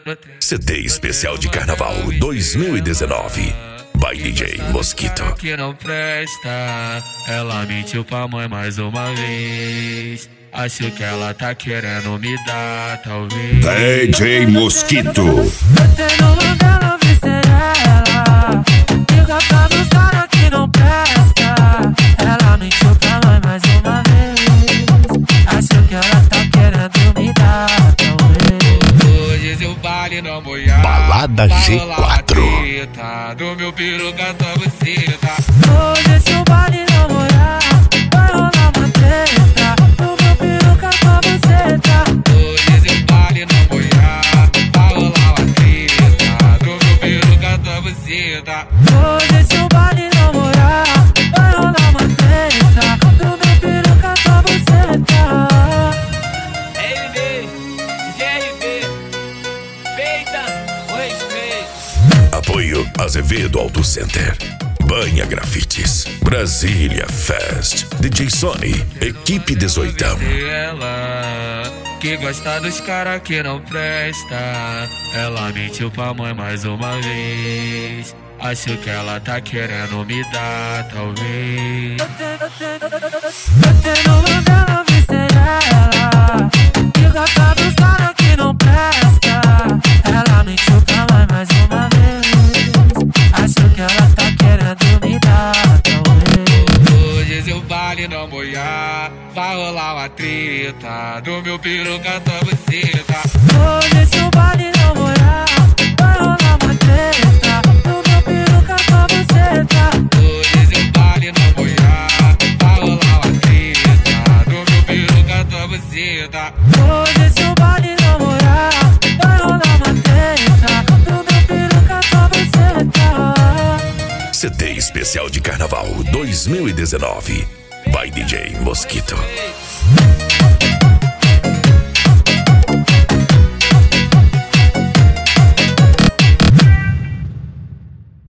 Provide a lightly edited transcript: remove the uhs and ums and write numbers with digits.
CD especial de Carnaval 2019 by DJ Mosquito. Que não presta, ela mentiu pra mãe mais uma vez. Acho que ela tá querendo me dar, talvez. DJ Mosquito. Eu tenho mandado ver ser ela. Liga pra dos caras que não presta. Ela mentiu pra mãe mais uma vez. Acho que ela tá querendo me dar, talvez. Hoje eu baile na boiada. Balada G4. Do meu peru canta buceta. Hoje se o baile namorar, vai rolar uma treta. Do meu peru canta buceta. Hoje eu baile na boiada. Vai rolar uma treta. Do meu peru canta buceta. Hoje se o baile namorar, vai rolar uma treta. Do meu peru canta buceta. RB, GRB, peita, o respeito. Apoio Azevedo Auto Center, Banha Grafites, Brasília Fest, DJ Sony, Equipe 18. Ela que gosta dos caras que não presta. Ela mentiu pra mãe mais uma vez. Acho que ela tá querendo me dar, talvez. Eu tenho mandado ver ser ela. Que gosta dos caras que não presta. Ela mentiu pra mãe mais uma vez. Acho que ela tá querendo me dar, talvez. Hoje eu baile na boiada. Vai rolar uma treta. Do meu peru canta buceta. Hoje se o baile namorar, vai rolar uma treta. Do meu peru canta buceta. Hoje eu baile na boiada. Vai rolar uma treta. Do meu peru canta buceta. Hoje se o baile namorar, vai rolar uma treta. Do meu peru canta buceta. CD especial de Carnaval 2019 by DJ Mosquito.